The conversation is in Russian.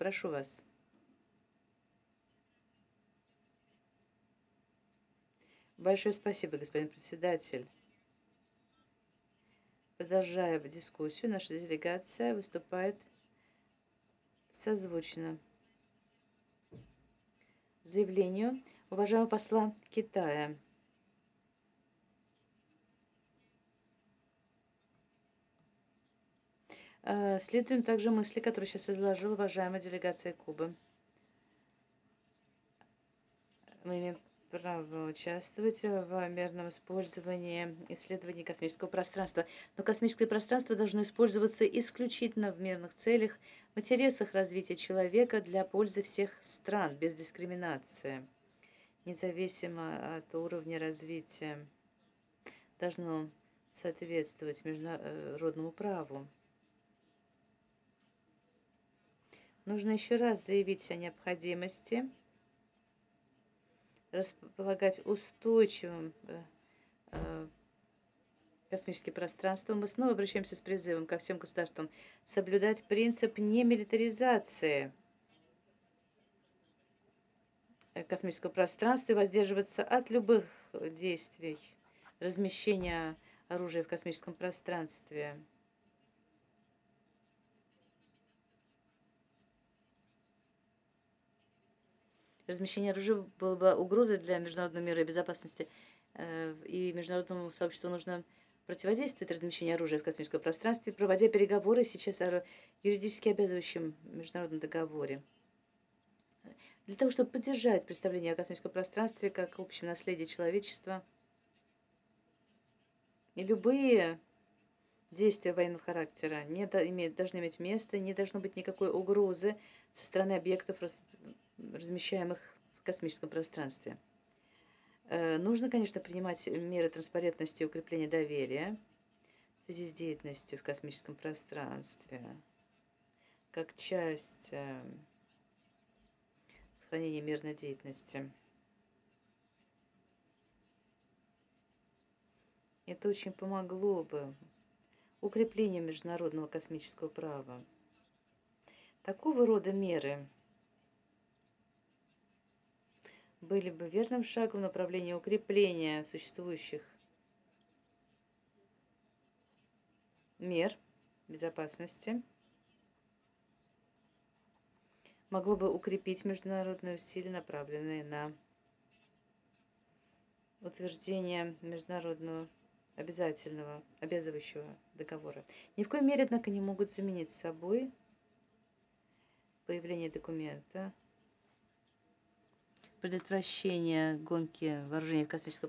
прошу вас. Большое спасибо, господин председатель. Продолжая дискуссию, наша делегация выступает созвучно заявлению уважаемого посла Китая. Следуем также мысли, которые сейчас изложила уважаемая делегация Кубы. Мы имеем право участвовать в мирном использовании исследований космического пространства. Но космическое пространство должно использоваться исключительно в мирных целях, в интересах развития человека для пользы всех стран, без дискриминации, независимо от уровня развития. Должно соответствовать международному праву. Нужно еще раз заявить о необходимости располагать устойчивым космическим пространством. Мы снова обращаемся с призывом ко всем государствам соблюдать принцип немилитаризации космического пространства и воздерживаться от любых действий размещения оружия в космическом пространстве. Размещение оружия было бы угрозой для международного мира и безопасности, и международному сообществу нужно противодействовать размещению оружия в космическом пространстве, проводя переговоры сейчас о юридически обязывающем международном договоре. Для того, чтобы поддержать представление о космическом пространстве как общем наследии человечества, и любые действия военного характера должны иметь место, не должно быть никакой угрозы со стороны объектов, размещаемых в космическом пространстве. Нужно, конечно, принимать меры транспарентности и укрепления доверия в связи с деятельностью в космическом пространстве, как часть сохранения мирной деятельности. Это очень помогло бы укреплению международного космического права. Такого рода меры были бы верным шагом в направлении укрепления существующих мер безопасности, могло бы укрепить международные усилия, направленные на утверждение международного обязательного, обязывающего договора. Ни в коей мере, однако, не могут заменить собой появление документа, предотвращение гонки вооружений в космическом